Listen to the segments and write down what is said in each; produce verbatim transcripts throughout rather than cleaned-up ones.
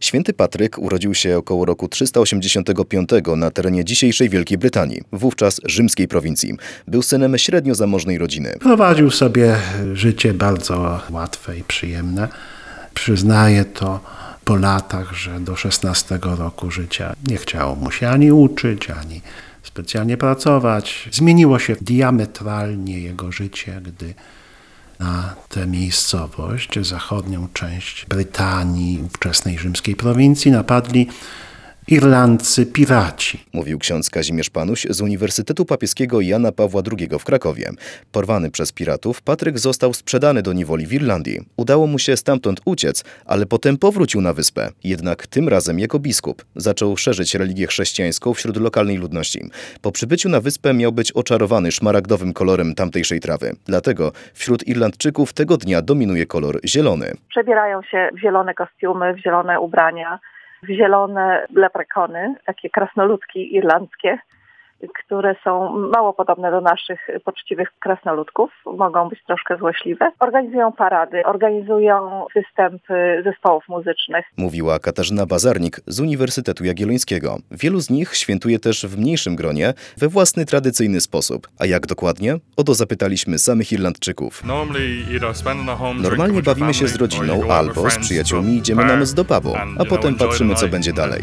Święty Patryk urodził się około roku trzysta osiemdziesiątego piątego na terenie dzisiejszej Wielkiej Brytanii, wówczas rzymskiej prowincji. Był synem średnio zamożnej rodziny. Prowadził sobie życie bardzo łatwe i przyjemne. Przyznaję to po latach, że do szesnastego roku życia nie chciało mu się ani uczyć, ani specjalnie pracować. Zmieniło się diametralnie jego życie, gdy na tę miejscowość, zachodnią część Brytanii, ówczesnej rzymskiej prowincji, napadli Irlandcy piraci. Mówił ksiądz Kazimierz Panuś z Uniwersytetu Papieskiego Jana Pawła drugiego w Krakowie. Porwany przez piratów, Patryk został sprzedany do niewoli w Irlandii. Udało mu się stamtąd uciec, ale potem powrócił na wyspę. Jednak tym razem jako biskup. Zaczął szerzyć religię chrześcijańską wśród lokalnej ludności. Po przybyciu na wyspę miał być oczarowany szmaragdowym kolorem tamtejszej trawy. Dlatego wśród Irlandczyków tego dnia dominuje kolor zielony. Przebierają się w zielone kostiumy, w zielone ubrania, w zielone leprekony, takie krasnoludki irlandzkie, które są mało podobne do naszych poczciwych krasnoludków, mogą być troszkę złośliwe. Organizują parady, organizują występy zespołów muzycznych. Mówiła Katarzyna Bazarnik z Uniwersytetu Jagiellońskiego. Wielu z nich świętuje też w mniejszym gronie, we własny tradycyjny sposób. A jak dokładnie? O to zapytaliśmy samych Irlandczyków. Normalnie bawimy się z rodziną albo z przyjaciółmi idziemy na noc do pubu, a potem patrzymy, co będzie dalej.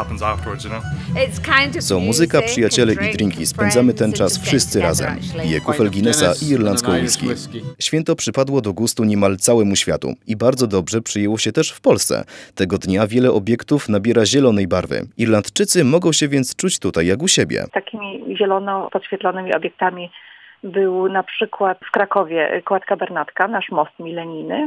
Są muzyka, przyjaciele i drinki. Spędzamy ten czas wszyscy razem. Pije kufel Guinnessa i irlandzką whisky. Święto przypadło do gustu niemal całemu światu i bardzo dobrze przyjęło się też w Polsce. Tego dnia wiele obiektów nabiera zielonej barwy. Irlandczycy mogą się więc czuć tutaj jak u siebie. Takimi zielono podświetlonymi obiektami był na przykład w Krakowie Kładka Bernatka, nasz most milenijny.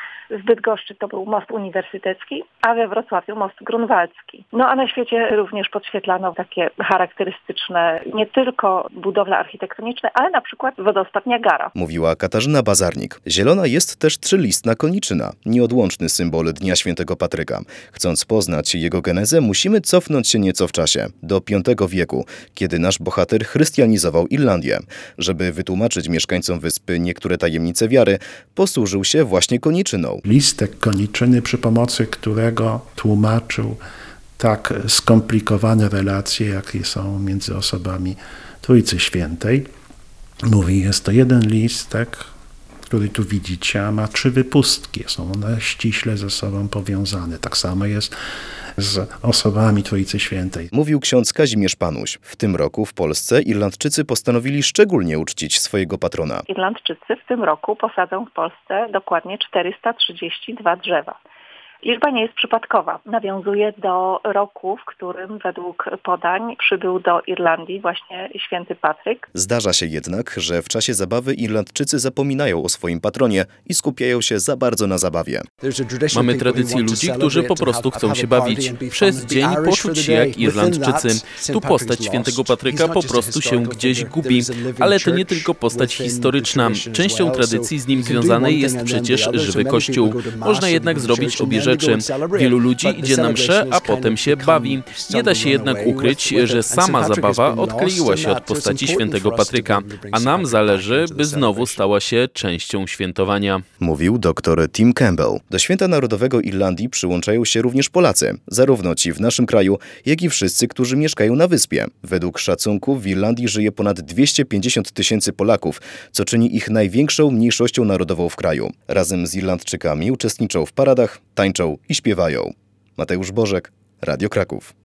W Bydgoszczy to był most uniwersytecki, a we Wrocławiu most grunwaldzki. No a na świecie również podświetlano takie charakterystyczne nie tylko budowle architektoniczne, ale na przykład wodospad Niagara. Mówiła Katarzyna Bazarnik. Zielona jest też trzylistna koniczyna, nieodłączny symbol Dnia Świętego Patryka. Chcąc poznać jego genezę, musimy cofnąć się nieco w czasie, do piątego wieku, kiedy nasz bohater chrystianizował Irlandię. Żeby wytłumaczyć mieszkańcom wyspy niektóre tajemnice wiary, posłużył się właśnie koniczyną. Listek koniczyny, przy pomocy którego tłumaczył tak skomplikowane relacje, jakie są między osobami Trójcy Świętej. Mówi, jest to jeden listek, który tu widzicie, a ma trzy wypustki. Są one ściśle ze sobą powiązane. Tak samo jest z osobami Trójcy Świętej. Mówił ksiądz Kazimierz Panuś. W tym roku w Polsce Irlandczycy postanowili szczególnie uczcić swojego patrona. Irlandczycy w tym roku posadzą w Polsce dokładnie czterysta trzydzieści dwa drzewa. Liczba nie jest przypadkowa. Nawiązuje do roku, w którym według podań przybył do Irlandii właśnie święty Patryk. Zdarza się jednak, że w czasie zabawy Irlandczycy zapominają o swoim patronie i skupiają się za bardzo na zabawie. Mamy tradycję ludzi, którzy po prostu chcą się bawić. Przez dzień poczuć się jak Irlandczycy. Tu postać świętego Patryka po prostu się gdzieś gubi. Ale to nie tylko postać historyczna. Częścią tradycji z nim związanej jest przecież żywy kościół. Można jednak zrobić obie rzeczy. Wielu ludzi idzie na mszę, a potem się bawi. Nie da się jednak ukryć, że sama zabawa odkleiła się od postaci świętego Patryka, a nam zależy, by znowu stała się częścią świętowania. Mówił dr Tim Campbell. Do Święta Narodowego Irlandii przyłączają się również Polacy, zarówno ci w naszym kraju, jak i wszyscy, którzy mieszkają na wyspie. Według szacunków w Irlandii żyje ponad dwieście pięćdziesiąt tysięcy Polaków, co czyni ich największą mniejszością narodową w kraju. Razem z Irlandczykami uczestniczą w paradach, tańczą i śpiewają. Mateusz Bożek, Radio Kraków.